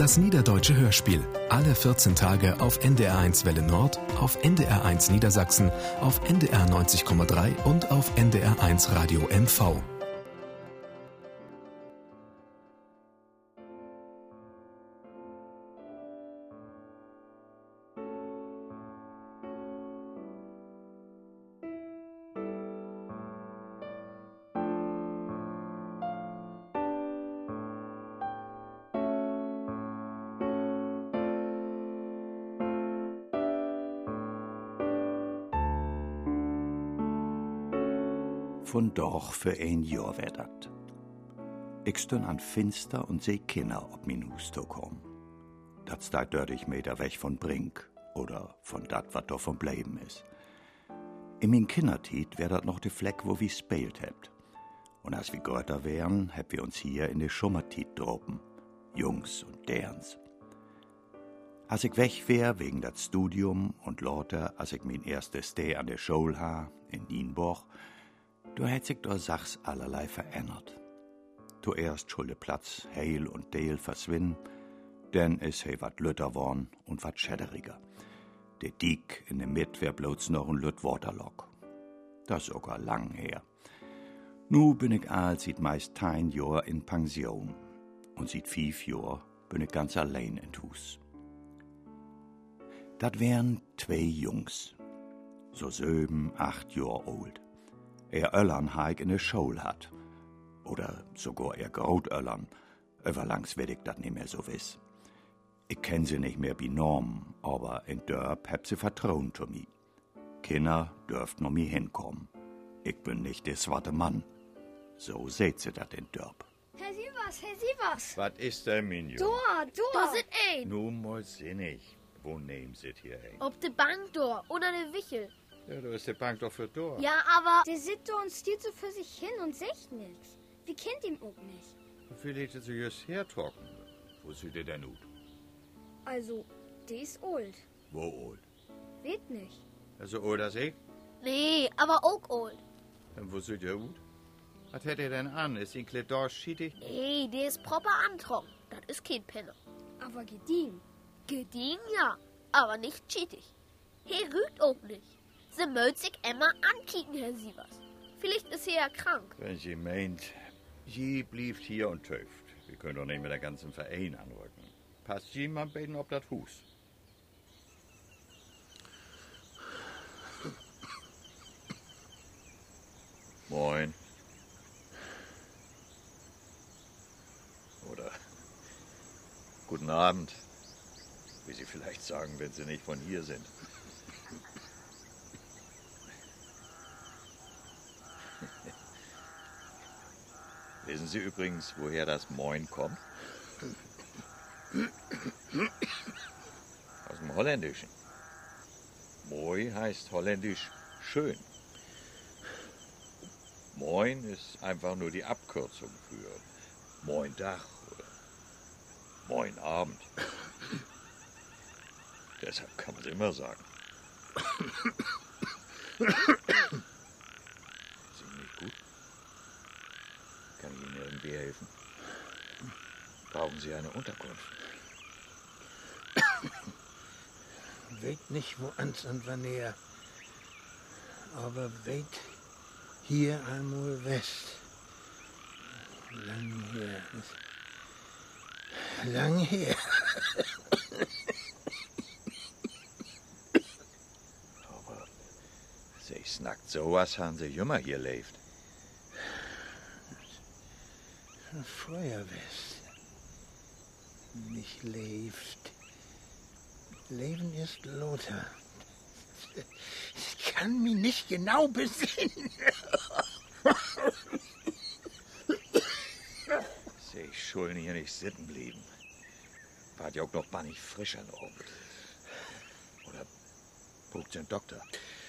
Das Niederdeutsche Hörspiel. Alle 14 Tage auf NDR1 Welle Nord, auf NDR1 Niedersachsen, auf NDR 90,3 und auf NDR1 Radio MV. Von Dorch für ein Jahr wär dat. Ich stön an Finster und seh Kinder ob min Hus to kommen. Dat steigt 30 Meter weg von Brink oder von dat, wat do von bleiben is. In min Kindertiet wär dat noch de Fleck, wo wir spielt hebt. Und als wir Götter wären, heb wir uns hier in de Schummertiet droppen. Jungs und derns. Als ich weg wär wegen dat Studium und lauter, als ich min erstes Day an der Schule ha, in Nienborg, du hätt sich da Sachs allerlei verändert. Zuerst schuld der Platz heil und deel verschwinden, denn es hei wat lütter worn und wat schäderiger. Der Diek in der Mitt wär bloß noch ein Lütt Waterlock. Das sogar lang her. Nu bin ich all sieht meist 10 Jahr in Pension und sieht 5 Jahr bin ich ganz allein in Hus. Dat wären 2 Jungs, so 7, 8 Jahr alt. Er Öllern haig in der Schule hat. Oder sogar er Großöllern. Überlangs werd ich dat nicht mehr so wiss. Ich kenn sie nicht mehr wie Norm, aber in Dörp heb sie Vertrauen zu mir. Kinder dürft noch mir hinkommen. Ich bin nicht der swarte Mann. So seht sie dat in Dörp. Herr Sievers! Was ist denn, Minjo? Da sind ein. Nun mal sinnig. Wo nehmen Sie hier ein? Ob de Bank da, unter de Wichel. Ja, da ist die Bank doch für Dor. Ja, aber... Der sitzt da und stiert so für sich hin und sagt nix. Wir kennt ihn auch nicht. Vielleicht ist sie just hertrocken. Wo sieht ihr denn ut? Also, der ist old. Wo old? Weet nicht. Also old als ich? Nee, aber auch old. Und wo sieht ihr ut? Was hätt ihr denn an? Ist ihn klet Dorsch schietig? Nee, der ist proper antrocken. Das ist kein Penner. Aber gedient. Gedien, ja, aber nicht cheatig. He rügt auch nicht. Sie mögt sich immer ankicken, Herr Sievers. Vielleicht ist sie ja krank. Wenn sie meint, sie blieft hier und töft. Wir können doch nicht mit der ganzen Verein anrücken. Passt sie mal beten ob das Hus. Moin. Oder guten Abend, wie Sie vielleicht sagen, wenn Sie nicht von hier sind. Wissen Sie übrigens, woher das Moin kommt? Aus dem Holländischen. Moi heißt holländisch schön. Moin ist einfach nur die Abkürzung für Moin Dach oder Moin Abend. Deshalb kann man es immer sagen. Ist Ihnen nicht gut? Kann ich Ihnen irgendwie helfen? Brauchen Sie eine Unterkunft? Weet nicht, wo ans und wann näher. Aber weet hier einmal West. Lang her. Lang her. Aber Sie snackt sowas, haben Sie jümmer hier lebt. Feuerwest. Nicht lebt. Leben ist Lothar. Ich kann mich nicht genau besinnen. Ich schulden hier nicht sitten blieben. Wart ja auch noch bannig frisch an Abend. Oder guckt den Doktor.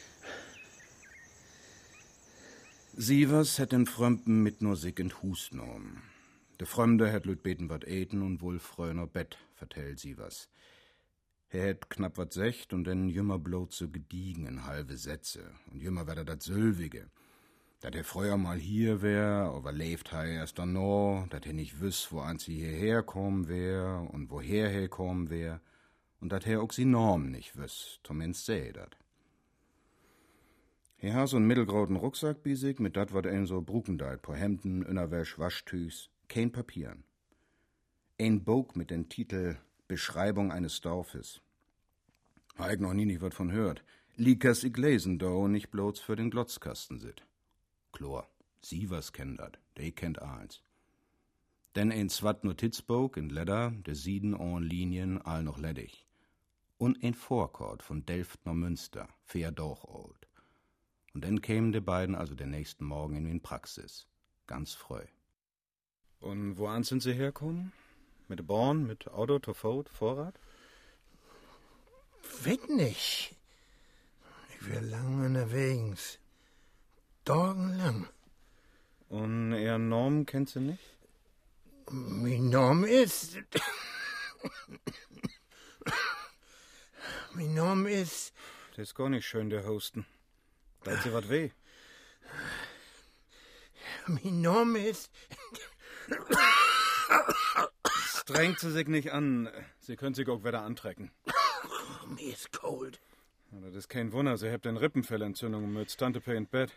Sievers hätt den Frömpen mit nur sich in Hus genommen. Der Fremde hätt lüt beten wat eten und wohl fröner Bett, vertellt Sievers. Er hätt knapp wat secht und denn jümmer bloß so gediegen in halbe Sätze und jümmer wär dat Sülwige. Dat er früher mal hier wär, überlebt ha erst dann noch, dat er nicht wüsst, wo an sie hierher kommen wär und woher herkommen wär, und dat er auch sie Norm nicht wüsst, zumindest seh dat. Er ha so'n mittelgroßen Rucksack bi sich, mit dat wat ein so brukendeit, po Hemden, Innerwäsch, Waschtüchs, kein Papieren. Ein Buch mit dem Titel Beschreibung eines Dorfes. Ha ich noch nie nicht wat von hört. Likas ich lesen do nicht bloß für den Glotzkasten sit. Chlor, sie was kennt dat, de kennt alles. Denn ein zwat Notizbuch in Leder, de Sieden en Linien all noch ledig. Und ein Vorkord von Delft nach Münster, fair doch old. Und dann kämen die beiden also den nächsten Morgen in den Praxis. Ganz früh. Und woan sind sie herkommen? Mit der Bahn, mit Auto, Tofot, Vorrat? Weet nicht. Ich wär lang unterwegs. Tagelang. Und ihr Norm kennt sie nicht? Mein Name ist... Mein Name ist... Das ist gar nicht schön, der Hosten. Tut sie wat weh? Mein Name ist... Strengt sie sich nicht an. Sie können sich auch wieder antrecken. Mir ist kalt. Das ist kein Wunder, sie habt eine Rippenfellentzündung mit Tante P in Bett.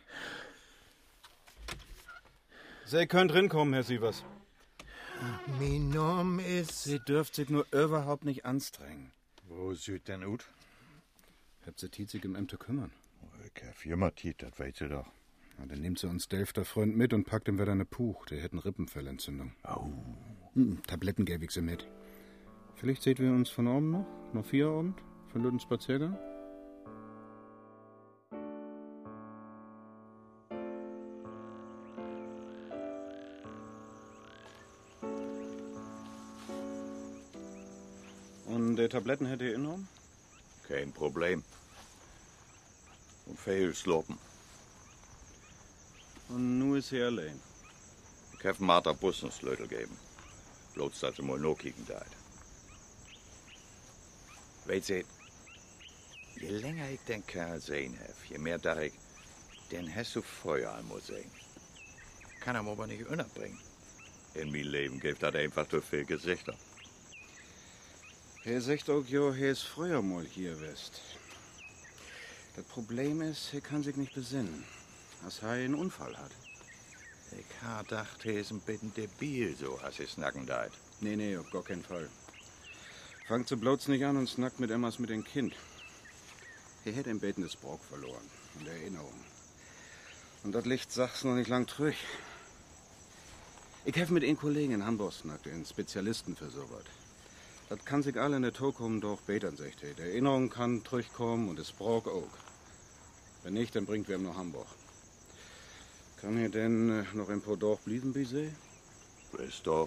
Sie könnt rinkommen, Herr Sievers. Mein Name ist... Sie dürft sich nur überhaupt nicht anstrengen. Wo sieht denn ut? Habt sie Tiet sich im Ämter kümmern? Ich hab immer Tiet, das weiß sie doch. Na, dann nehmt sie uns Delfter Freund mit und packt ihm wieder eine Puch. Der hätt eine Rippenfellentzündung. Au. Tabletten gäb ich sie mit. Vielleicht seht wir uns von oben noch 4 Abend, von Lütten Spaziergang. Und die Tabletten hätte ihr innommen? Kein Problem. Und viel slopen. Und nu ist sie allein. Ich hab Martha Bus einen Slötel geben. Bloß, dass sie mal noch kicken deit. Weet sie, je länger ich den Kerl sehen hab, je mehr dachte ich, den hast du Feuer einmal sehen. Kann er aber nicht unterbringen. In mein Leben gibt das einfach zu viel Gesichter. Er sagt auch, jo, er ist früher mal hier west. Das Problem ist, er kann sich nicht besinnen, dass er einen Unfall hat. Ich ha gedacht, er ist ein bisschen debil, so als er snacken deit. Nee, auf gar keinen Fall. Fangt so bloß nicht an und snackt mit Emmas mit dem Kind. Er hätte im Beten das Brock verloren, in der Erinnerung. Und das Licht sagt's noch nicht lang trüch. Ich hef mit einem Kollegen in Hamburg snackt, einen Spezialisten für sowas. Das kann sich alle in der Tokum doch betern, sagt er. Die Erinnerung kann zurückkommen und das Brock auch. Wenn nicht, dann bringt wir ihm nach Hamburg. Kann er denn noch ein paar Dorf blieben, wie sie? Ist doch.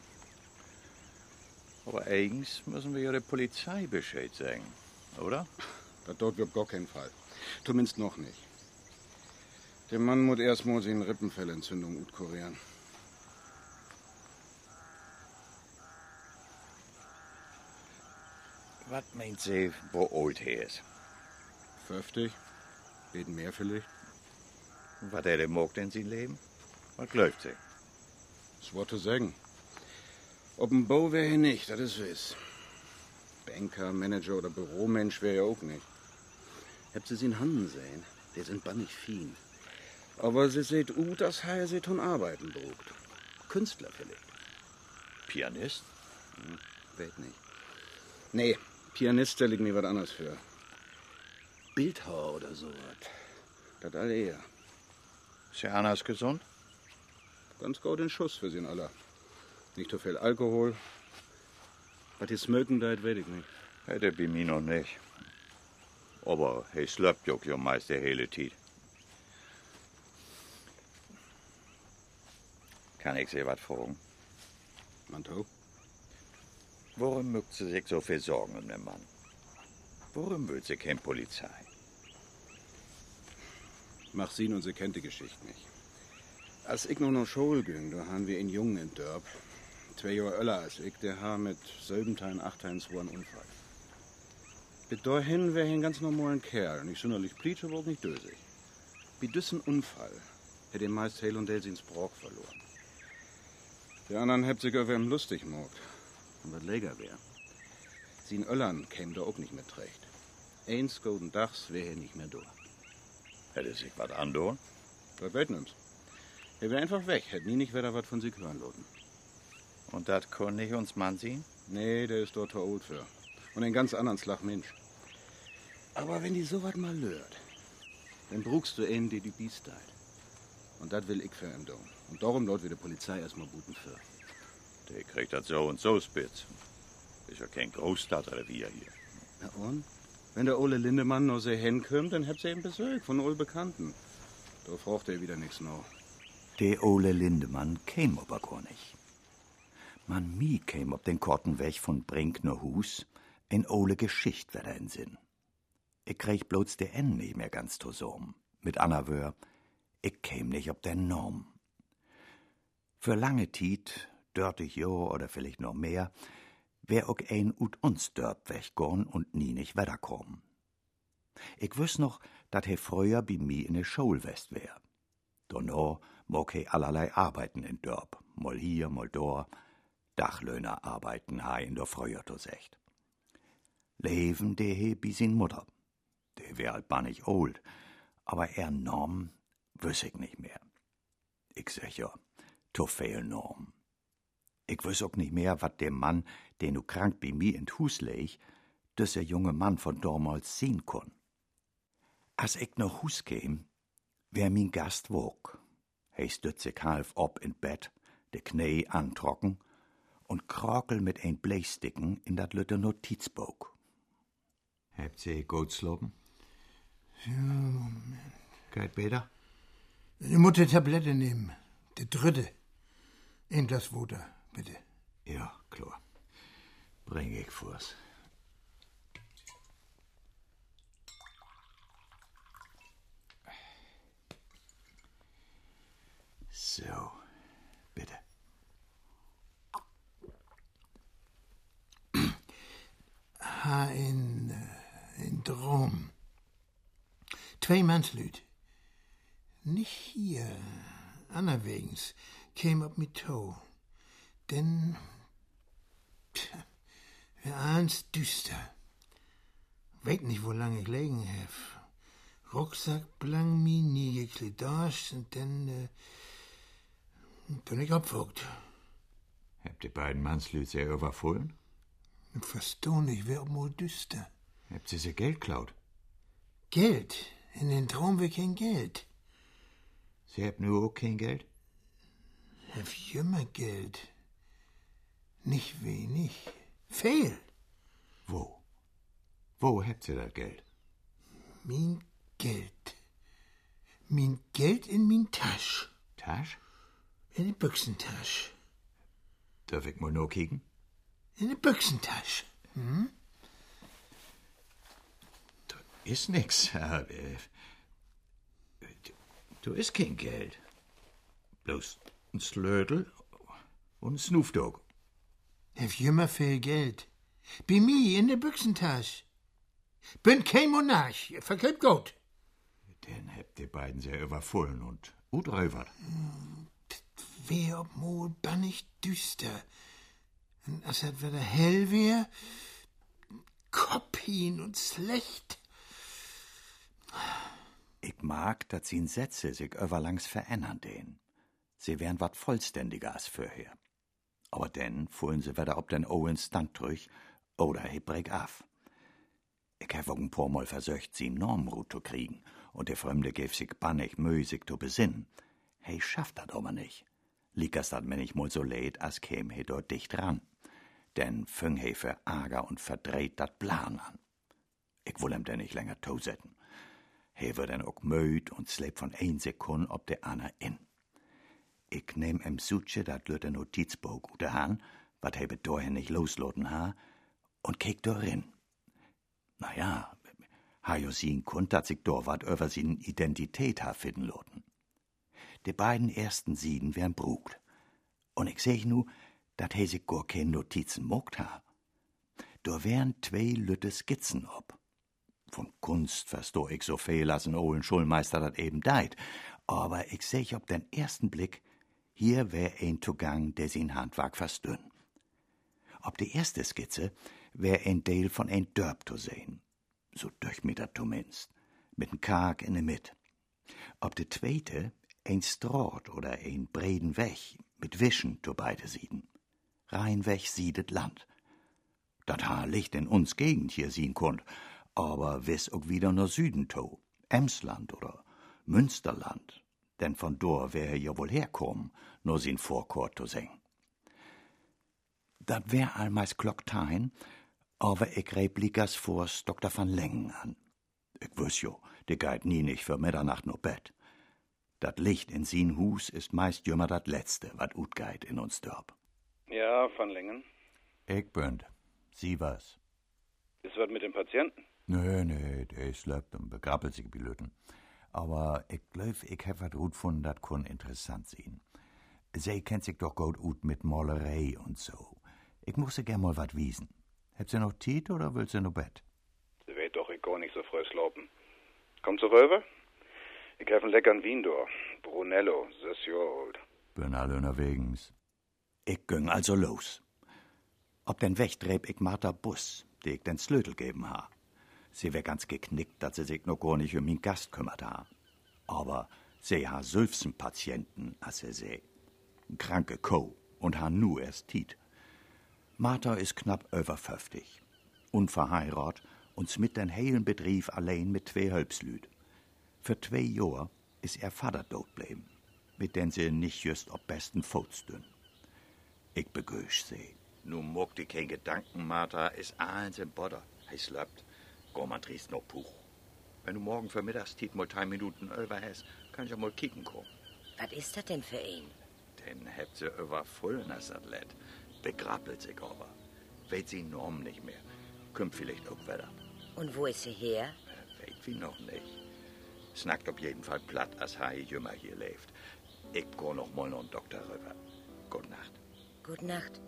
Aber eigens müssen wir ja der Polizei Bescheid sagen, oder? Das dort wird gar keinen Fall. Zumindest noch nicht. Der Mann muss erst mal seine Rippenfellentzündung kurieren. Was meint sie, wo alt er ist? 50? Beten mehr vielleicht? Was er mag in sein Leben? Was glaubt sie? Das Wort zu sagen. Ob ein Bau wäre er nicht, das ist wiss. Banker, Manager oder Büromensch wäre er auch nicht. Habt ihr sie in Handen sehen? Die sind bannig fien. Aber sie seht gut, dass er sie tun arbeiten brucht. Künstler vielleicht. Pianist? Weet nicht. Nee, Pianist stelle ich mir was anderes für. Bildhauer oder so was. Das all eher. Ist ja anders gesund? Ganz gut den Schuss für sie alle. Nicht so viel Alkohol. Was die smöken deit, weiß ich nicht. Hätte bei mir noch nicht. Aber er slöppt ja meist der hele Zeit. Kann ich sie was fragen? Manto? Warum mögt sie sich so viel Sorgen um den Mann? Warum will sie keine Polizei? Mach sie und sie kennt die Geschichte nicht. Als ich noch nach Schule ging, da haben wir einen Jungen in Dörp. 2 Jahre älter als ich, der hat mit 7 Teilen, 8 Teilen so einen Unfall. Bis dahin wäre er ein ganz normaler Kerl. Nicht sonderlich pleatsch, aber auch nicht dösig. Wie düssen Unfall hätt ihn meist heil und sin Sprach verloren. Der anderen hebt sich über ihm lustig gemacht. Und was leger wär. Sin Öllern käm da auch nicht mehr recht. Eins golden Dachs wär er nicht mehr da. Hätte sich was andauern? Was weet nimm's? Er wär einfach weg, hätt nie nicht wieder was von sich hören loten. Und das kann nicht uns Mann sehen? Nee, der ist dort zu alt für. Und ein ganz anderen Schlag Mensch. Aber wenn die so was mal lört, dann brauchst du einen, der die Biest deit. Und das will ich für ihn tun. Und darum dort wird die Polizei erstmal guten für. Der kriegt das so und so spitz. Ist ja kein Großstadtrevier hier. Na und? Wenn der Ole Lindemann noch so hinkommt, dann habt ihr ihn Besuch von Ole Bekannten. Da braucht er wieder nichts noch. Der Ole Lindemann käm aber gar nicht. Man mi käm ob den korten Weg von Brink nur Hus, en Ole Geschicht wär in Sinn. Ich krieg bloß der N nicht mehr ganz zusammen. Mit Anna wör, ich käm nicht ob der Norm. Für lange Tiet, 30 Jahr oder vielleicht noch mehr, wär auch ein ut uns dörp weggorn und nie nicht weiterkommen. Ich wüs noch, dat he früher bei mi in der Schule west wär. Donno mag he allerlei arbeiten in Dörp, mal hier, mal dort. Dachlöhner arbeiten ha in der früher to secht. Leben de he bi sin Mutter. De wär halt bannig old, aber er Norm wüs ich nicht mehr. Ich sag ja, to viel Norm. Ich wüs auch nicht mehr, wat der Mann, den du krank bei mir in Hus leg, dass der junge Mann von damals sehen kon. Als ich nach Hus käm, wär min Gast wog. He stützt sich halb ob in Bett, de Knie antrocken und krokel mit ein Bleisticken in dat lütte Notizbuch. Habt ihr gut slopen? Ja, Moment. Geht besser? Du musst die Tablette nehmen. Die dritte. Ein Glas Wasser, bitte. Ja, klar. Bring ich vor's. So, bitte. Ha, in Drom. 2 Mannslüt. Nicht hier, anerwegens, käm op mit Toe. Denn, wir ahns düster. Weet nicht, wo lang ich legen hef. Rucksack blang mi, nie gekleed und dann bin ich abwogt. Habt ihr beiden Mannslüt sehr überfallen? Ich versteh nicht, wer mal düster. Habt ihr sie Geld klaut? Geld? In den Traum wir kein Geld. Sie habt nur auch kein Geld? Hab immer Geld. Nicht wenig. Viel. Wo? Wo habt ihr das Geld? Mein Geld. Mein Geld in min Tasch. Tasch? In die Büchsentasch. Darf ich mal noch kicken? In die Büchsentasch. Hm? Da ist nix. Du ist kein Geld. Bloß ein Slödel und ein Snoofdog. Hab immer viel Geld. Bei mir in der Büchsentasch. Bin kein Monarch. Verkehrt gut. Den habt ihr beiden sehr überfallen und uträubert. Wär ob mal bannig düster. Und als het wieder hell wär, Kopf hin und schlecht. Ich mag, dat sin Sätze sich überlangs verändern den. Sie wären wat vollständiger als vorher. Aber denn fuhren sie wieder ob den Owen Stand durch oder he breg af. Ich hab auch ein paar Mal versucht, sie Normrut zu kriegen, und der Fremde gäf sich bannig Mühe, sich zu besinnen. He schafft dat aber nicht. Liegers dat mir nicht mal so leid, als käm he dort dicht ran. Denn fing he für Ärger und verdreht dat Plan an. Ich will ihm denn nicht länger tosetten. He wird dann auch müd und sleep von 1 Sekund ob der Anna in. Ich nehm em Suche dat lütte Notizbuch gute Hand, wat he bedorhen nicht losloten ha, und kiek dorin. Naja, ha jo sien kunt, dat sich do wat über sin Identität ha finden loten. Die beiden ersten Sieden wären brugt. Und ich seh nu, dat he sich gar kein Notizen mogt ha. Do wären 2 lütte Skizzen ob. Von Kunst verstoh ich so viel, als ein Ohlen Schulmeister dat eben deit. Aber ich seh auf den ersten Blick, hier wär ein Zugang, der sein Handwerk verstünn. Ob die erste Skizze wär ein Teil von ein Dörp zu sehen, so Durchmeter zumindest, mit n Kark in der Mitte. Ob die zweite ein Straat oder ein breden Weg mit Wischen zu beide Sieden. Reinweg siedet Land. Dat Haar Licht in uns Gegend hier sehen konnt, aber wiss auch wieder nach Süden to, Emsland oder Münsterland, denn von dort wär er ja wohl herkommen, nur sin Vorkort zu sehen. Dat wär allmeis Klocktein, aber ich reib liegers vors Dr. van Lengen an. Ich wüss jo, der geht nie nicht für Mitternacht nur Bett. Dat Licht in sin Hus ist meist jümmer dat Letzte, wat ut geht in uns Dörp. Ja, van Lengen. Ich bünd. Sie was? Ist was mit dem Patienten? Nee, der slöpt und begrabbelt sich wie Lütten. Aber ich glaub, ich hab wat ut von, dat kun interessant sein. Sie kennt sich doch gut ut mit Malerei und so. Ich muss sie gern mal wat wiesen. Habt sie noch Tiet oder will sie noch Bett? Sie weet doch, ich gar nicht so früh slopen. Kommt so rüber? Ich hab einen leckeren Wien durch. Brunello, 6 Jahre alt. Bin alle unterwegs. Ich ging also los. Ob den Weg dreb ich Martha Bus, die ich den Slötel geben ha. Sie wär ganz geknickt, dass sie sich noch gar nicht um min Gast kümmert ha. Aber sie ha 12 Patienten, als sie seh. Kranke Kuh und ha nu erst Tiet. Martha ist knapp über 50, unverheiratet und mit den heilen Betrieb allein mit 2 Hölpslüd. Für 2 Jahr ist er Vater tot bleiben, mit den sie nicht just ob besten Fuß dünn. Ich begösch sie. Nu mock die kein Gedanken, Martha, ist eins im Bodder. Hij slöpt. Geh mal triest noch Puch. Wenn du morgen für Mittagstiet mal 3 Minuten über hast, kann ich ja mal kicken kommen. Was ist das denn für ein? Den habt sie über voll das Athlet. Begrabbelt sich aber. Weet sie Norm nicht mehr. Kommt vielleicht auch wieder. Und wo ist sie her? Weet wie noch nicht. Snackt auf jeden Fall platt, als Hai jümmer hier lebt. Ich geh noch mal noch einen Doktor rüber. Gute Nacht. Gute Nacht.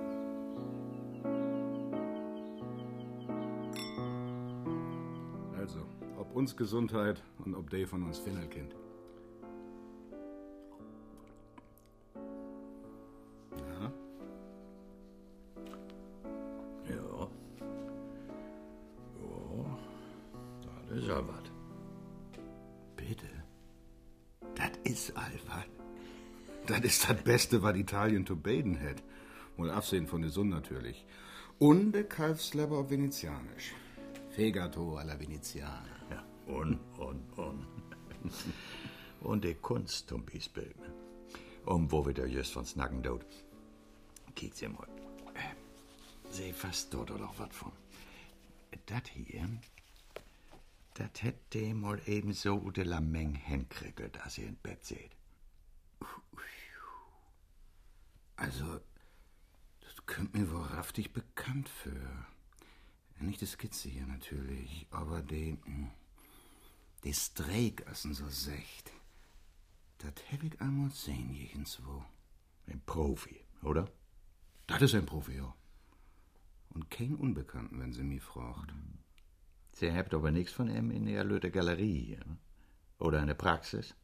Also, ob uns Gesundheit und ob der von uns Finnerkind. Ja. Ja. Ja, das ist ja was. Bitte? Das ist allwat. Das ist das Beste, was Italien zu beten hat. Wohl absehen von der Sonne natürlich. Und der Kalfsleber auf Venezianisch. Fegato alla Veneziana. Ja, und. Und die Kunst zum Beispiel. Wo wir da just von Snacken dort. Kiek sie mal. Sie fast dort oder was von. Das hier, das hätte mal eben so de la Menge hinkriegelt, als ihr in Bett seht. Also, das kommt mir wahrhaftig bekannt für. Nicht die Skizze hier natürlich, aber die Streik, als so secht. Das hab ich einmal sehen, irgendwo. Ein Profi, oder? Das ist ein Profi, ja. Und kein Unbekannten, wenn sie mich fragt. Sie habt aber nichts von ihm in der Lütte Galerie, ja? Oder in der Praxis?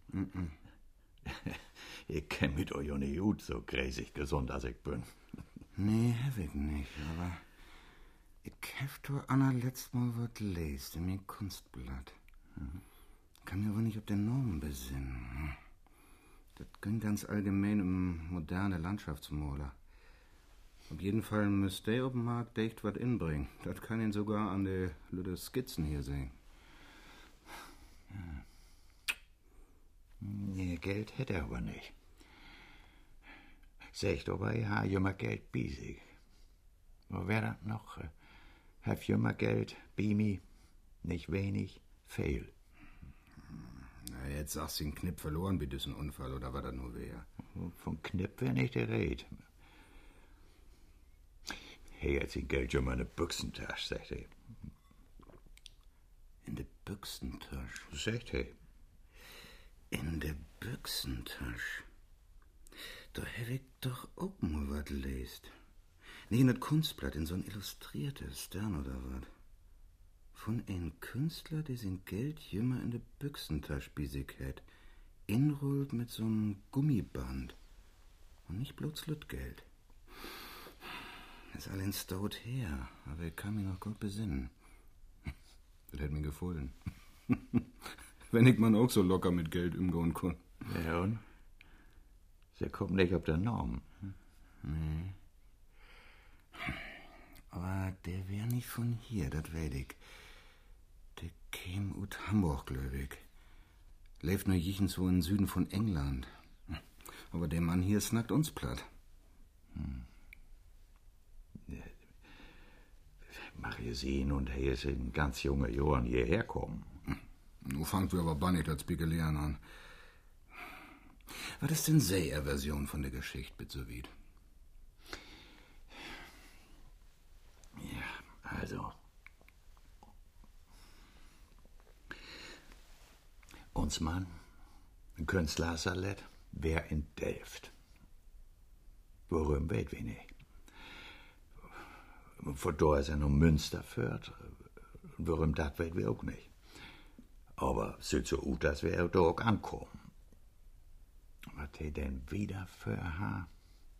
Ich kenn mich doch ja nicht gut, so gräsig gesund als ich bin. Nee, hab ich nicht, aber ich hab doch allerletzt mal was lest in mir Kunstblatt. Kann mir wohl nicht auf den Normen besinnen. Das ging ganz allgemein um moderne Landschaftsmaler. Auf jeden Fall müsste der auf dem Markt echt was inbringen. Das kann ihn sogar an den Lütte Skizzen hier sehen. Nee, Geld hätte er aber nicht. Seht aber, ja, jümmer Geld bei sich. Wo wär das noch? Hab jümmer Geld, Bimi, nicht wenig, viel. Na, jetzt sagst du den Knipp verloren bei diesem Unfall, oder war das nur wer? Von Knipp wär nicht die Rede. Hey, jetzt den Geld jümmer in der Büchsentasche, sagt er. In der Büchsentasche? Sagt er. In der Büchsentasche? Da hab ich doch auch mal was lest. Nee, in das Kunstblatt, in so ein illustriertes Stern oder was. Von einem Künstler, der sein Geld jümmer in der Büchsentasche bei sich hat. inrollt mit so'm Gummiband. Und nicht bloß Lütgeld. Ist allens tot her, aber ich kann mich noch gut besinnen. Das hätt mir gefallen. Wenn ich man auch so locker mit Geld umgehen kann. Ja, und? Sie kommt nicht auf den Namen. Nee. Aber der wär nicht von hier, das weet ich. Der käm ut Hamburg, glaub ich. Lebt nur jichens so im Süden von England. Aber der Mann hier snackt uns platt. Mach ihr sehen und er ist in ganz junge Jahren hierher kommen. Nu fangt wir aber bannig das Spekulieren an. Was ist denn seine Version von der Geschichte, bitte so weit? Ja, also. Uns Mann, ein Künstlersalett, wär in Delft. Worum weet wir nicht. Von da ist er noch Münster führt. Worum dat weet wir auch nicht. Aber sieht so aus, dass wir da auch ankommen. Was er denn wieder für ha?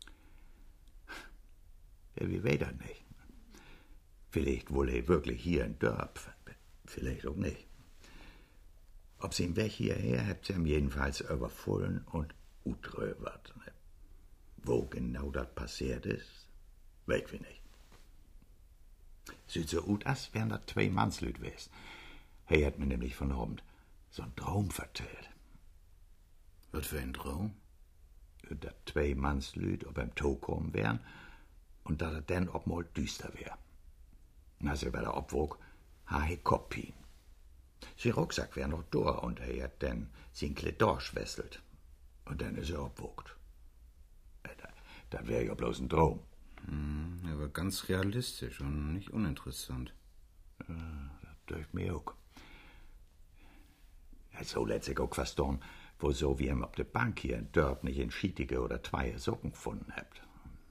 Ja, wir weet das nicht. Vielleicht wohl er wirklich hier in Dörp. Vielleicht auch nicht. Ob sie ihn weg hierher, habt sie ihm jedenfalls überfallen und utröbert. Wo genau das passiert ist, weet wir nicht. Sieht so aus, als wären das 2 Mannslüt gewesen. Er hat mir nämlich von Abend so einen Traum vertellt. Was für ein Traum? Dass 2 Mannslüt ob beim Tod kommen wären und dass er dann ob mal düster wär. Und als er bei der Obwog, ha he Kopien. Sein Rucksack wär noch da und er hat dann sein Kleid durchwesselt. Und dann ist er obwogt. Das wär ja bloß ein Traum. Aber ganz realistisch und nicht uninteressant. Das dürft mir auch. Ja, so letztlich auch verstanden, wo so wie ihm auf der Bank hier in Dörp nicht in schietige oder 2 Socken gefunden habt.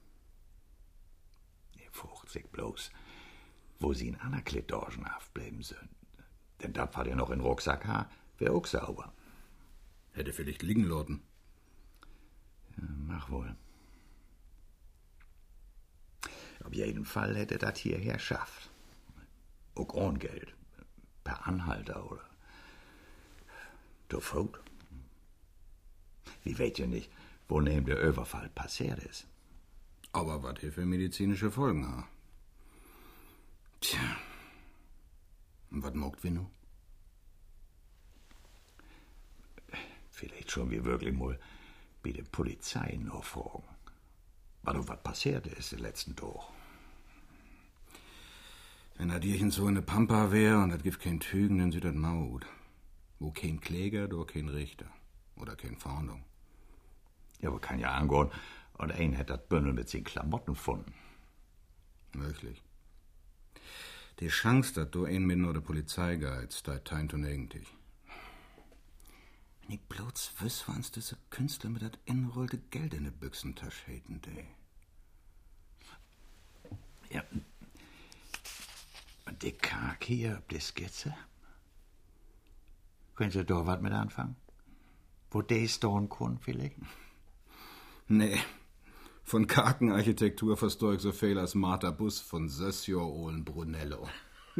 Ihr frucht sich bloß, wo sie in einer Kleidorgen aufbleiben sind. Denn das hat er noch in Rucksack ha, wär auch sauber. Hätte vielleicht liegen lassen. Ja, mach wohl. Auf jeden Fall hätte das hierher schafft. Auch ohne Geld. Per Anhalter oder durch Fout. Wie weet ihr nicht, wo neben der Überfall passiert ist? Aber was hier für medizinische Folgen hat. Tja. Und was mogt wir nu? Vielleicht schon wir wirklich mal bei der Polizei nachfragen. Was passiert ist den letzten Tag. Wenn das Dierchen so in der Pampa wär und das gibt kein Tügen, dann sieht das maut. Wo kein Kläger, da kein Richter. Oder kein Fahndung. Ja, aber kann ja angehen. Und ein hat das Bündel mit seinen Klamotten gefunden. Möglich. Die Chance, dass du einen mit der Polizei gehst, da teint und eigentlich. Wenn ich bloß wüs, wanns diese Künstler mit das inrollte Geld in der Büchsentasche hätten, Ja. Und die Kark hier auf die Skizze? Können Sie da was mit anfangen? Wo die stehen können, vielleicht? Nee. Von Karkenarchitektur versteh ich so viel als Martha Bus von Sössio und Brunello.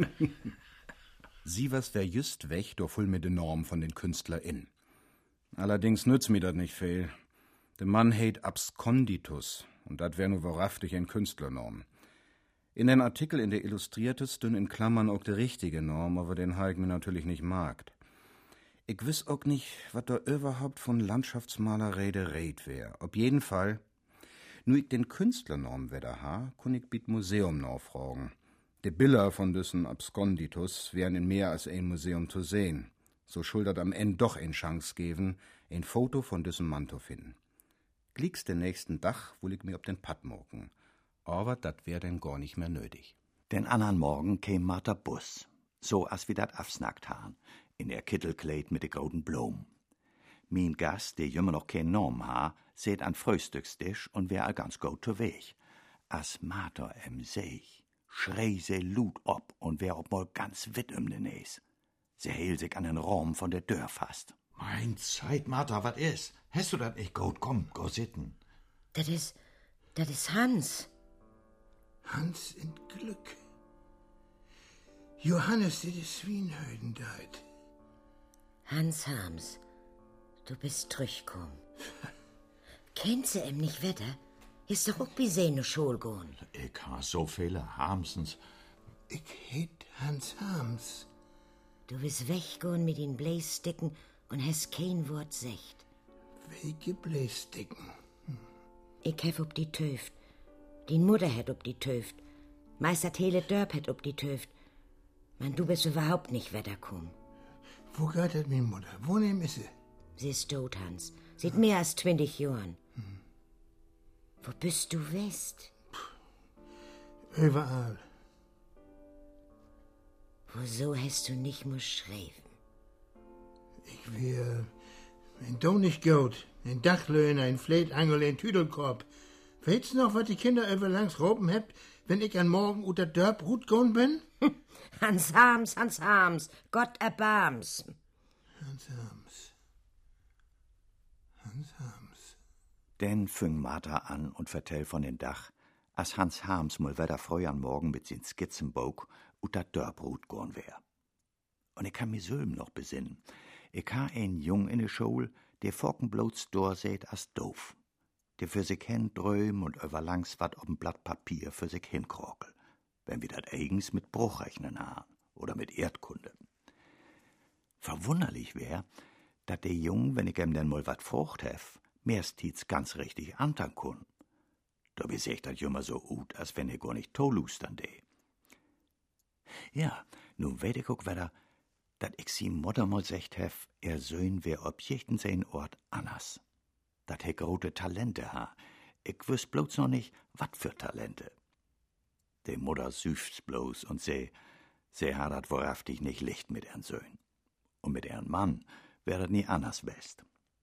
Sie was wär just weg, doch voll mit den Normen von den KünstlerInnen. Allerdings nützt mir das nicht viel. Der Mann heit Absconditus, und dat wär nur wahrhaftig ein Künstlernorm. In den Artikel in der Illustriertes stün in Klammern auch die richtige Norm, aber den ha ich mir natürlich nicht magt. Ich wiss auch nicht, was da überhaupt von Landschaftsmalerei der Red wär. Auf jeden Fall, nur ich den Künstlernorm weder ha, kun ich bit Museum nachfragen. Die Bilder von diesen Absconditus wären in mehr als ein Museum zu sehen. So schuldet am Ende doch ein Chance geben, ein Foto von diesem Mann zu finden. Glicks den nächsten Dach will ich mir auf den Patt morgen. Aber dat wär denn gar nicht mehr nötig. Den anderen Morgen käm Martha Bus, so als wie dat afsnackt han, in der Kittelkleid mit de gouden Blom. Mein Gast, der jümmer noch kein Norm ha, seht an Frühstückstisch und wär all ganz gut zu Weg. As Martha seich, schrei se Lut ob und wär ob mal ganz witt den Näs. Sie hielt sich an den Raum von der Tür fast. Mein Zeit, Martha, was ist? Hast du das nicht gut? Komm, go sitten. Das ist Hans. Hans in Glück. Johannes, der Swienhöiden deit. Hans Harms, du bist zurückgekommen. Kennst du ihm nicht wetter? Ist doch auch bis in die Schule gehen. Ich ha so viele Harmsens. Ich heet Hans Harms. Du bist weggehen mit den Blässticken und hast kein Wort secht. Welche Blässticken? Ich hef ob die Töft. Die Mutter hat ob die Töft. Meister Tele Dörp hat ob die Töft. Man, du bist überhaupt nicht wetterkommen. Wo geht das meine Mutter? Wo nehm ist sie? Sie ist tot, Hans. Seit mehr als 20 Jahren. Wo bist du west? Überall. Wieso hast du nicht muss schreiben? Ich wär ein Don nicht gut. Ein Dachlöhner, ein Fleetangel, ein Tüdelkorb. Weißt noch, was die Kinder überlangs roben habt, wenn ich an morgen unter Dörp gut gehen bin? Hans Harms, Hans Harms. Gott erbarms. Hans Harms. Hans Harms. Denn fing Martha an und vertell von den Dach, als Hans Harms mal wieder früh an Morgen mit sin Skizzenbog und dat Dörbrut gorn wär. Und ich kann mich sölm noch besinnen. Ich ha ein Jung in de Schule, der Forkenblots dorseht as doof. Der für sich hin dröm und überlangs wat ob'n Blatt Papier für sich hinkrokel, wenn wir dat eigens mit Bruchrechnen haben oder mit Erdkunde. Verwunderlich wär, dat der Jung, wenn ich ihm denn mal wat frucht hef, mehrstens ganz richtig antern kun. Da besecht dat jümmer so gut, als wenn er gar nicht tolustern dee. Ja, nun weet ich auch wieder, dat ich sie Mutter mal secht hef, er Söhn wär ob jichten sein Ort anders. Dat he grote Talente ha. Ich wüs bloß noch nicht, wat für Talente. De Mutter süft bloß und se ha dat wahrhaftig nicht licht mit ihren Söhn. Und mit ihren Mann wär dat nie anders west.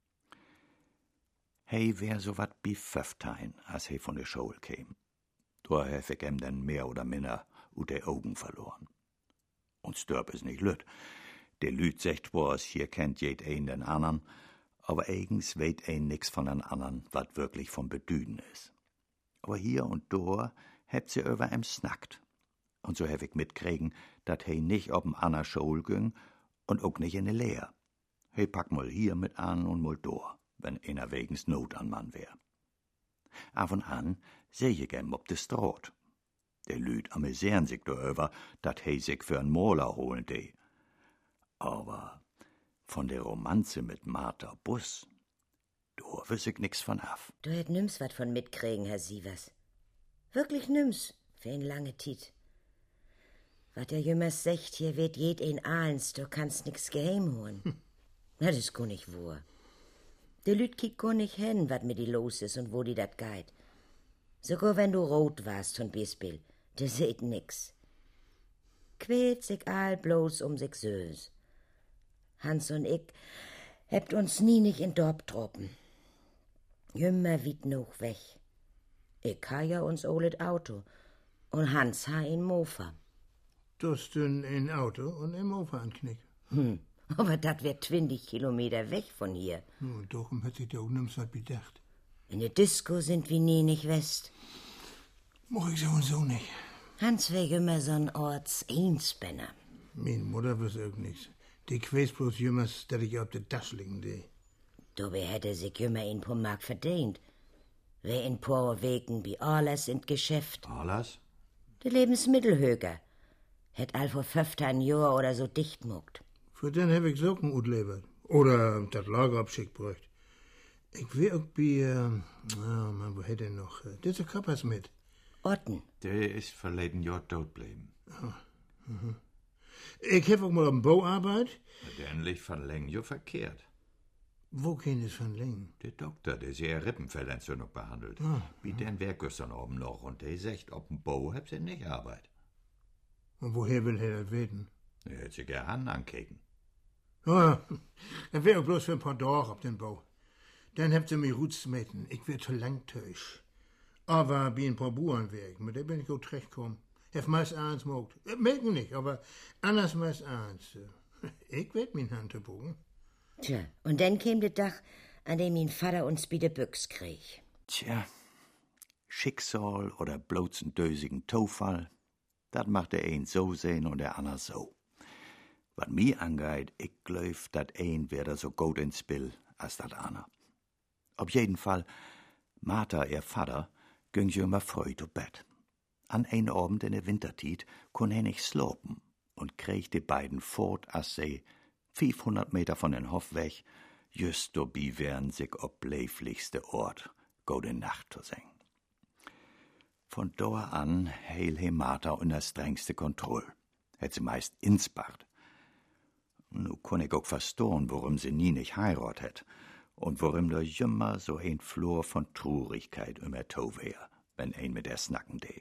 Hey wär so wat wie 15, als he von der Schule käm. Da hef ich ihm denn mehr oder minder ut de Augen verloren. Und Störp is nicht lüt. Der Lüt secht was, hier kennt jed ein den andern, aber eigens weet ein nix von den andern, wat wirklich von Bedüden is. Aber hier und da hebt sie über em snackt. Und so hef ich mitkriegen, dat he nicht ob'n Anna Schule ging und auch nicht in de Lehr. He pack mal hier mit an und mal da, wenn einer wegens Not an Mann wär. Af und an seh ich em ob de Stroht. Der Lüt amüsieren sich darüber, dat he sich für en Maler holen de. Aber von der Romanze mit Martha Buss, da wüs ich nix von af. Du hätt nimm's wat von mitkriegen, Herr Sievers. Wirklich nimm's, für ein lange Tit. Wat der Jümmers secht, hier wird jed ein Ahlens, du kannst nix geheim holen. Na, das ist gar nicht wahr. Der Lüt kiekt gar nicht hin, wat mit die los ist und wo die dat geit. Sogar wenn du rot warst von Bispel, der seht nix. Quält sich all bloß sich sös. Hans und ich hebt uns nie nicht in Dorp troppen. Jümmer wiet noch weg. Ich ha ja uns olet Auto und Hans ha in Mofa. Das dünn ein Auto und ein Mofa anknick. Aber dat wär 20 Kilometer weg von hier. Und darum hat sich der auch nimm's wat bedacht. In der Disco sind wir nie nicht west. Mach ich so und so nicht. Hans wär immer so'n Orts-Einspänner. Meine Mutter wüs auch nix. Die quäst bloß jümmers, dat ich auf der Tasche liegen de. Dabei hätte sich jümmer in paar Mark verdient. Wer in paar Wegen wie alles in Geschäft. Alles? Der Lebensmittelhöger. Hätt all vor 15 Jahr oder so dicht muckt. Für den hab ich Socken utlebert. Oder dat Lager abschickt bräucht. Ich wär auch bei, wo hätt er noch? Diese Kappers mit. Otten. Der ist verleden Jahr tot bleiben. Ich hab auch mal am Bauarbeit. Den liegt von Längen jo verkehrt. Wo kennt es von Längen? Der Doktor, der sie Rippenfellentzündung behandelt. Wie den wär gestern oben noch und der sagt, ob'n Bau habt sie nicht Arbeit. Und woher will er das wissen? Er hätt sich gern ankeken. Ja, er wär auch bloß für ein paar Tage auf den Bau. Dann habt ihr mich rutsmeten. Ich wär zu langtäusch. Aber bei ein paar Bauernwerken, mit der bin ich auch zurechtgekommen. Hef meist eins mogt. Merken nicht, aber anders meist eins. Ich werd mein Hand bogen. Tja, und dann käm der Tag, an dem mein Vater uns bei der Büchs krieg. Tja, Schicksal oder bloß ein dösigen Tofall, dat macht der ein so sehen und der ander so. Was mir angeht, ich glaub, dat ein wäre so gut ins Spiel als dat ander. Auf jeden Fall, Martha, ihr Vater, ging sie immer früh zu Bett. An ein Abend in der Wintertiet kon er nicht slopen und krieg die beiden fort, als sie 500 Meter von den Hof weg, just dabei wären sich ob leiflichste Ort gute Nacht zu singen. Von da an heil he Martha unter strengste Kontroll, hätt sie meist insbart. Nu kon ich auch verstehen, warum sie nie nicht heirat hätt und warum da immer so ein Flor von Traurigkeit immer to wär, wenn ein mit der snacken de.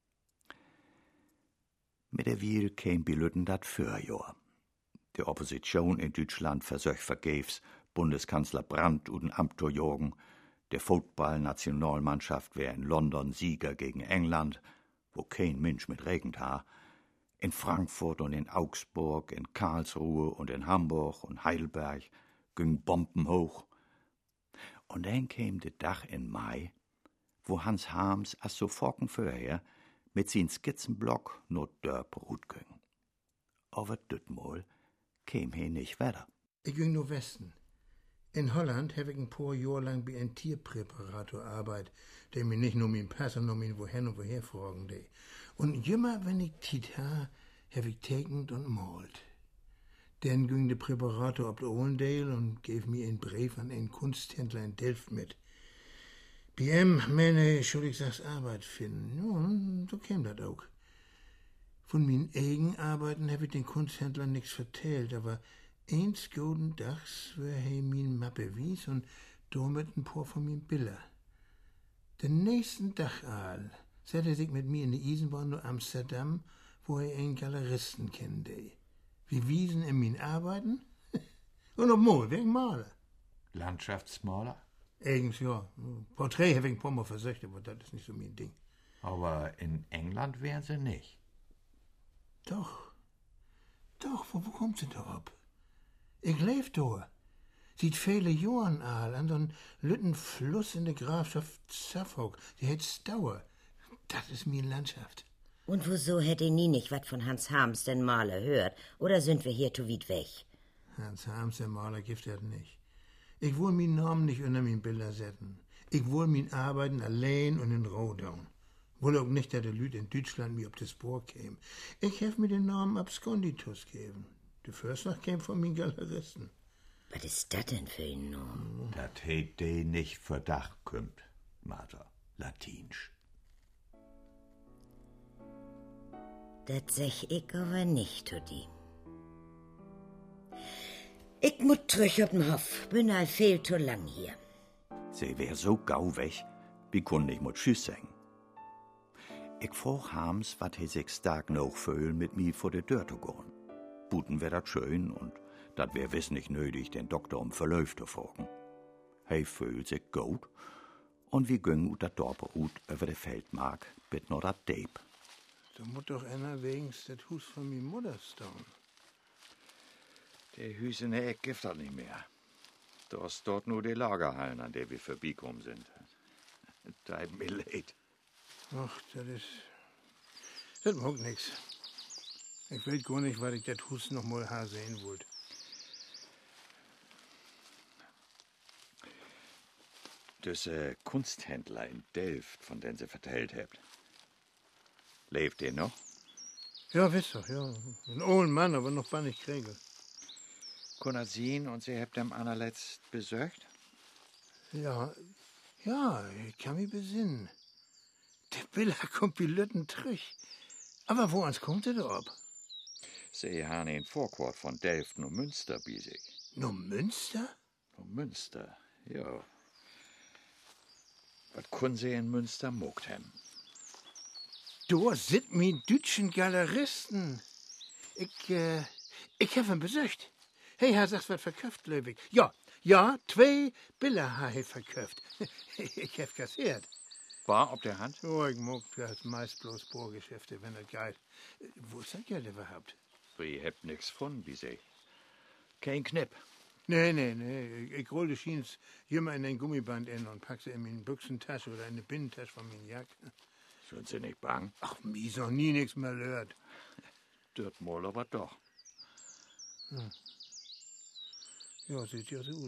Mit der Wiel käm bi Lütten dat Fürjahr. Die Opposition in Deutschland versöch vergebs Bundeskanzler Brandt und Amt zu jagen. Der Football-Nationalmannschaft wär in London Sieger gegen England, wo kein Mensch mit regend ha. In Frankfurt und in Augsburg, in Karlsruhe und in Hamburg und Heidelberg ging Bomben hoch. Und dann käm der Tag in Mai, wo Hans Harms as so Forken vorher mit sin Skizzenblock nur Dörperut ging. Aber dütmol käm he nicht weiter. Ich ging nur Westen. In Holland habe ich ein paar Jahre lang bei einem Tierpräparator arbeit, der mir nicht nur mein Pass, sondern mir wohin und woher fragen de. Und immer wenn ich Tiet ha, habe ich tekend und malt. Dann ging der Präparator ab der Ohlendale und gave mir einen Brief an einen Kunsthändler in Delft mit. Bei ihm meine ich Arbeit finden. Ja, und so käm dat auch. Von meinen eigenen Arbeiten habe ich den Kunsthändler nichts vertellt, aber eins guten Dags wär he min Mappe wies und damit ein paar von min Bilder. Den nächsten Tag all set er sich mit mir in die Eisenbahn nach Amsterdam, wo er einen Galeristen kennte. Wir wiesen in min Arbeiten und ob mal wegen Maler. Landschaftsmaler? Eigens ja. Porträt habe ich ein paar Mal versucht, aber das ist nicht so mein Ding. Aber in England wären sie nicht. Doch, wo kommt sie da ab? Ich leb da. Sieht viele Jahren an so einen lütten Fluss in der Grafschaft Suffolk. Die hätt's Dauer. Das ist mir Landschaft. Und wieso hätte nie nicht wat von Hans Harms, den Maler, hört? Oder sind wir hier zu weit weg? Hans Harms, der Maler, gibt das nicht. Ich will meinen Namen nicht unter min Bilder setzen. Ich will min Arbeiten allein und in Rohdaun. Wohl auch nicht, dass der Lüd in Deutschland mir auf das Spor käm. Ich hef mir den Namen Absconditus geben. Der Förster käm von min Galeristen. Was ist das denn für ein Name? Dat heit de nicht Verdacht kümmt, Martha, Latinsch. Das sech ich aber nicht zu die. Ich muss zurück auf den Hof. Bin all viel zu lang hier. Sie wär so gau weg, wie kun ich mut Tschüss sagen. Ich frag Harms, wat he sich stark noch fühl, mit mi vor der Tür zu gehen. Buten wär dat schön und dat wär wiss nicht nötig, den Doktor Verlauf zu fragen. He fühlt sich gut und wir gingen ut dat Dorpe ut über de Feldmark bit no dat Deep. Da muss doch einer wegens das Hus von mi Mutter stehen. Der Hüs in der Eck gibt das nicht mehr. Da ist dort nur die Lagerhallen, an der wir vorbeikommen sind. Da hat mir leid. Ach, das mag nix. Ich weiß gar nicht, weil ich das Hus noch mal sehen wollte. Das Kunsthändler in Delft, von dem Sie vertellt habt. Lebt der noch? Ja, wisst doch, ja. Ein alter Mann, aber noch gar nicht kriegel. Kann er sehen und Sie habt am allerletzt besorgt? Ja, ich kann mich besinnen. Der Biller kommt wie Lütten trich. Aber wo ans kommt er da ab? Sie haben in Vorquart von Delft nur Münster bei sich. Nur Münster? Nur Münster, ja. Was können Sie in Münster mogt haben? Da sind mein deutschen Galeristen. Ich hab ihn besucht. Hey, er sagt, was verkauft, Löwig. Ja, 2 Bilder ha ich verkauft. Ich hab kassiert. War ob der Hand? Oh, ich mag das meist bloß Bohrgeschäfte, wenn das geht. Wo ist das Geld überhaupt? Wir habt nix gefunden, wie Sie. Kein Knipp. Nee. Ich hol die Schiens immer in den Gummiband in und pack sie in meine Büchsentasche oder in die Binnentasche von meiner Jacke. Sind Sie nicht bang? Ach, mies noch nie nix mehr gehört. Dort mal aber doch. Ja, sieht ja so gut.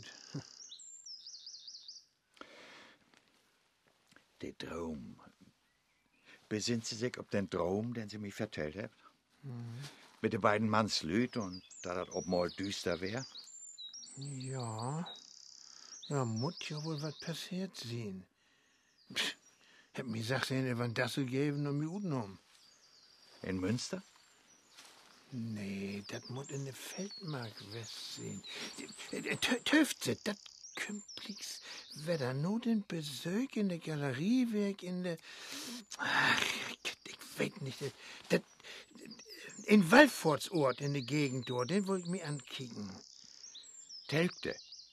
Der Traum. Besinnt Sie sich auf den Traum, den Sie mir vertellt habt? Mit den beiden Mannslüt und da das ob mal düster wär? Ja, muss ja wohl was passiert sein. Hab mir gesagt, er wann das gegeben und mir utgenommen. In Münster? Nee, das muss in der Feldmark West sein. Töfte, das kümpligs Wetter. Nur den Besuch in der Galeriewerk, in der... Ach, ich weiß nicht. Das, in Wallfortsort in der Gegend dort, den wollte ich mir ankicken. Telgte?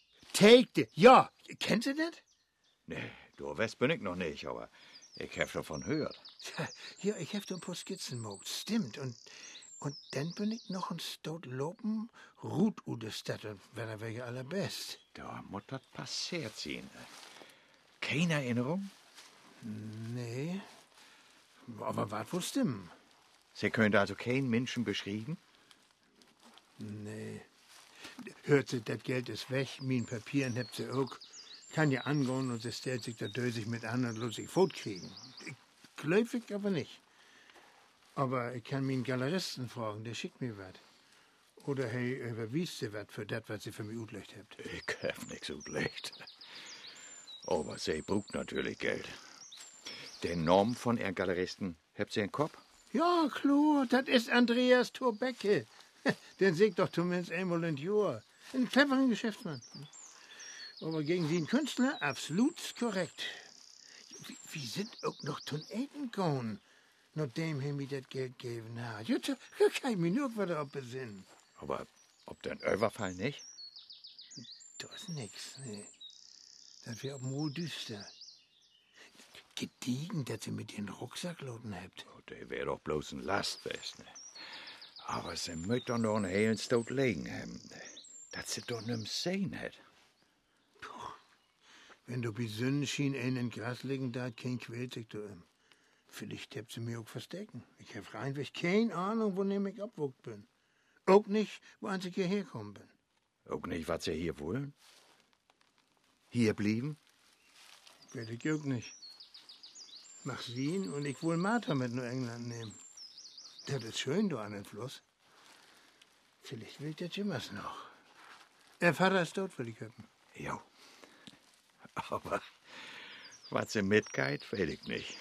Ja. Kennst du das? Nee, du West bin ich noch nicht, aber ich hab davon gehört. Ja, ich hab da ein paar Skizzen gemacht, stimmt. Und dann bin ich noch ein Stout lopen, Ruth u de Stadt, wäre welche allerbest. Da muss das passiert sein. Keine Erinnerung? Nee, aber was wohl stimmen? Sie können also keinen Menschen beschrieben? Nee. Hört sie, das Geld ist weg, mein Papieren habt sie auch. Kann ja angehen und sie stellt sich da dösig mit an und lässt sich fortkriegen. Gläufig aber nicht. Aber ich kann meinen Galeristen fragen, der schickt mir was. Oder hey, überwiest sie was für das, was sie für mich utlecht habt. Ich hab nix utlecht. Aber sie braucht natürlich Geld. Den Namen von ihren Galeristen habt sie im Kopf? Ja, klar, das ist Andreas Thorbecke. Den seht doch zumindest einmal in Jahr. Ein cleverer Geschäftsmann. Aber gegen den Künstler absolut korrekt. Wir sind auch noch zum Eten gegangen, nachdem er mir das Geld gegeben hat. Ja, kann ich mich nur wieder auf besinnen. Aber ob den Überfall nicht? Da ist nix, nee. Das wär auch mal düster. Gediegen, dass ihr mit den Rucksack loten habt. Oh, der wär doch bloß ein Lastwest, ne? Aber sie möcht doch noch einen hellen Stot legen haben. Dass sie doch nimm's sehen hat. Wenn du bei Sonnenschein einen in Gras liegen da, kein quält sich du ihm. Vielleicht habt sie mir auch verstecken. Ich hab reinweg keine Ahnung, wo ich abwucht bin. Auch nicht, wo ich hierher gekommen bin. Auch nicht, was sie hier wollen? Hier blieben? Will ich auch nicht. Mach Wien und ich will Martha mit nur England nehmen. Das ist schön, du an den Fluss. Vielleicht will der Jimmers noch. Der Vater ist tot, will ich hören. Jo. Aber was sie mitgeht, weiß ich nicht.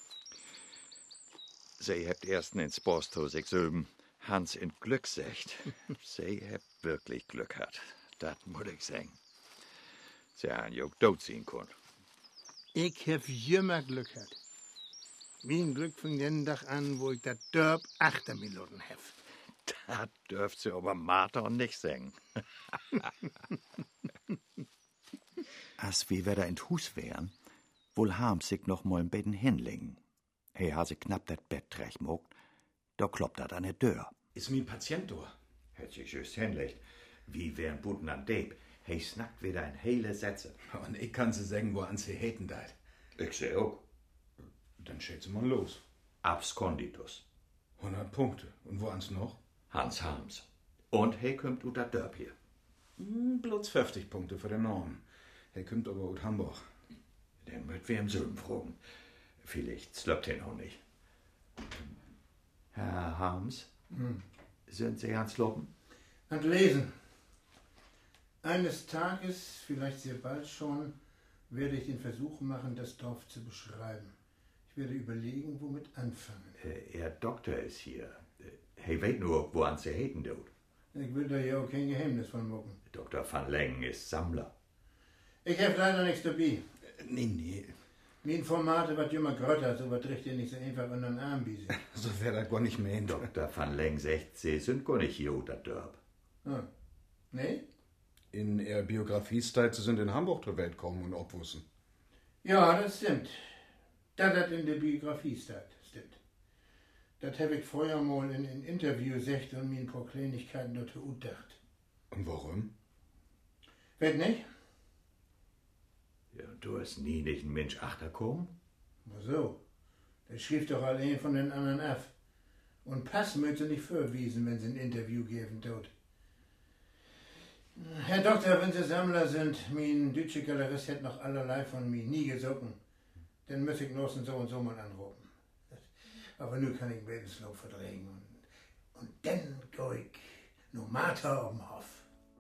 Sie habt erst ins Borsthaus gesöben, Hans in Glück secht. Sie habt wirklich Glück gehabt. Das muss ich sagen. Sie haben ja auch tot sein können. Ich hab immer Glück gehabt. Mein Glück fing den Tag an, wo ich das Dörp achter mir loten hab. Das dürft sie aber Martha nicht sagen. Als wir wieder in Hus wären, wohl haben sich noch mal ein Betten hinlegen. Hey, ha sich knapp das Bett recht mogt, da kloppt dat an der Tür. Ist mein Patient da? Hört sich just hinlegt. Wie wär'n Buten an Deb. Hey snackt wieder ein hele Sätze. Und ich kann sie sagen, wo an sie häten deit. Ich seh auch. Dann schätze man los. Absconditus. 100 Punkte. Und wo ans noch? Hans Harms. Und hey kommt ut dat Dörp hier. Bloß 50 Punkte für den Norm. Er kommt aber aus Hamburg. Den möcht wir im Söben fragen. Vielleicht slöppt er noch nicht. Herr Harms, sind Sie ans Loben? An Lesen. Eines Tages, vielleicht sehr bald schon, werde ich den Versuch machen, das Dorf zu beschreiben. Ich werde überlegen, womit anfangen. Herr Doktor ist hier. Hey, weet nur, wo an Sie häten dort. Ich will da ja auch kein Geheimnis von mucken. Dr. van Lengen ist Sammler. Ich hab leider nichts dabei. Nee. Mein Formate wat immer grötter, so wat richt ihr nicht so einfach unter den Arm biese. So wär das gar nicht mehr hin. Dr. van Lengen sagt, Sie sind gar nicht hier unter Dörp. Ah. Nee? In ihrer Biografie-Style sind in Hamburg zur Welt kommen und obwussen. Ja, das stimmt. Das in der Biografie steht, stimmt. Das hab ich vorher mal in Interview gesagt und mir ein paar Kleinigkeiten dazu gedacht. Und warum? Weet nicht? Ja, du hast nie nicht ein Mensch achterkommen? So. Der schrieb doch allein von den anderen ab. Und Pass möchte nicht vorwiesen, wenn sie ein Interview geben tut. Herr Doktor, wenn Sie Sammler sind, mein deutscher Galerist hätte noch allerlei von mir nie gesocken, dann müsste ich noch so und so mal anrufen. Aber nun kann ich den Lebenslauf verdrängen und dann gehe ich noch Martha auf den Hof.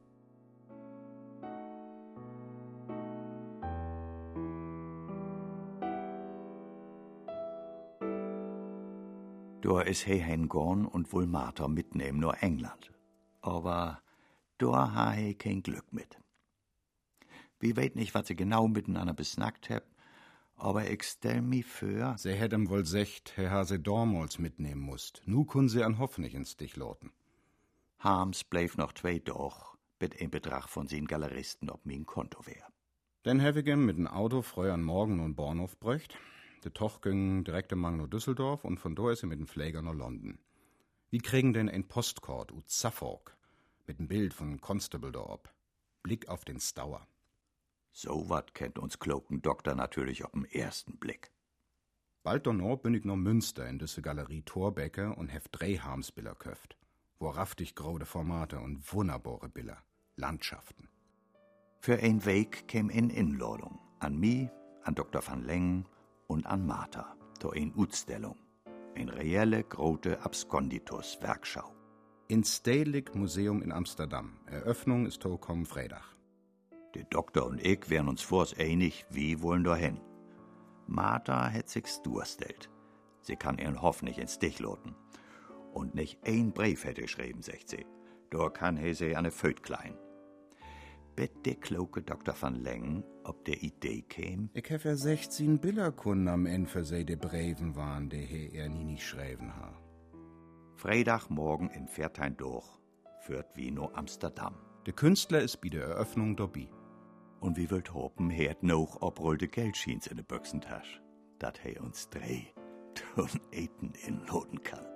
Da is he hingorn und wohl Martha mitnehmen nur England. Aber da ha he kein Glück mit. Wie weet nicht, was sie genau miteinander besnackt heb, aber ich stell mi für... Sie hätt wohl secht, Herr Hase dormals mitnehmen musst. Nu kun sie an Hoff nicht ins Stich loten. Harms bleef noch 2 Doch, mit ein Betrag von sin Galeristen ob min Konto wär. Denn hab ich mit dem Auto früh an Morgen und Bornhof bräucht. Der Toch ging direkt im Mang nach Düsseldorf und von da ist er mit dem Pfleger nach London. Wie kriegen denn ein Postkord ut Suffolk mit dem Bild von Constable da ob? Blick auf den Stauer. So wat kennt uns kloken Doktor natürlich ob'n ersten Blick. Bald danach bin ich noch Münster in düsse Galerie Thorbecke und hef 3 Harmsbilder köft. Wo raftig grode Formate und wunderbare Bilder. Landschaften. Für ein Weg käm in Inladung. An mi, an Dr. van Lengen und an Martha. Da in Utstellung. Ein reelle, grote Absconditus-Werkschau. Ins Stedelijk Museum in Amsterdam. Eröffnung ist komm'n Freitag. Der Doktor und ich wären uns vors einig, wie wollen da hin. Martha hätt sich's durstellt. Sie kann ihren Hoff nicht ins Stich loten. Und nicht ein Brief hätte geschrieben, sagt sie. Da kann he sie an ne Föt klein. Bitte kloke Dr. van Lengen, ob der Idee käm. Ich hef ja 16 Bilderkunden am Ende für sie de Breven waren, die he er nie nicht schreiben ha. Freitagmorgen in Viertein durch, führt Vino Amsterdam. Der Künstler ist bei der Eröffnung dabei. Und wie wollt hoppen, hert noch obrollte Geldschiens in de Büchsentasche, dat he uns 3 tun Eten in loten kann.